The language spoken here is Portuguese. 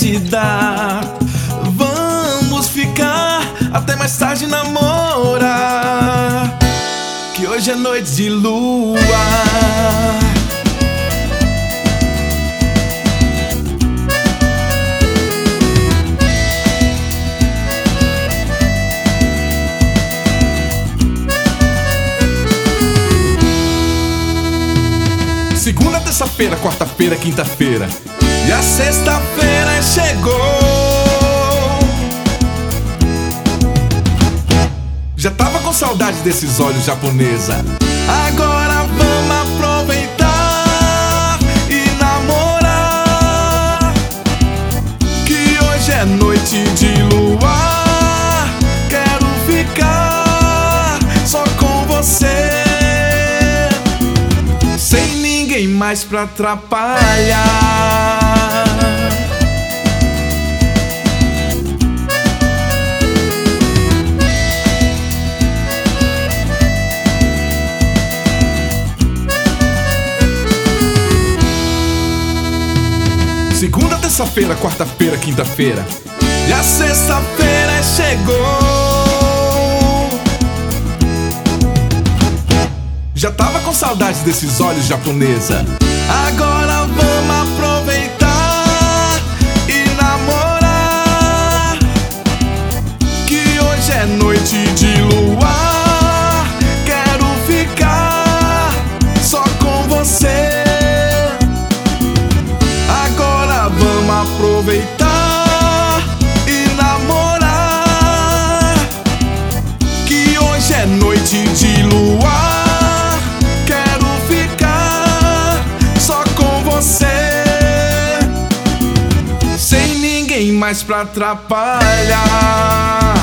te dar. Vamos ficar até mais tarde namorar, que hoje é noite de lua. Segunda, terça-feira, quarta-feira, quinta-feira e a sexta-feira chegou. Já tava com saudade desses olhos, japonesa. Agora vamos aproveitar e namorar, que hoje é noite de luar. Quero ficar só com você, sem ninguém mais pra atrapalhar. Segunda, terça-feira, quarta-feira, quinta-feira e a sexta-feira chegou. Já tava com saudade desses olhos, japonesa. Agora vamos aproveitar e namorar, que hoje é noite de luar. Quero ficar só com você. Agora vamos aproveitar e namorar, que hoje é noite de luar. Quero ficar só com você, sem ninguém mais pra atrapalhar.